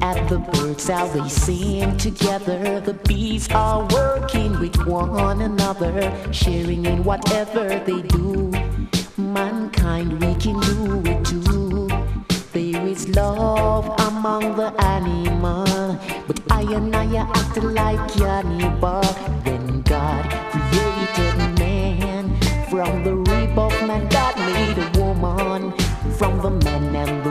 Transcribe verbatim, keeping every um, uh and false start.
at the birds how they sing together. The bees are working with one another, sharing in whatever they do. Mankind, we can do it too. There is love among the animal, but I and I are acting like cannibal. When God created man, from the rib of man God made a woman. From the man and the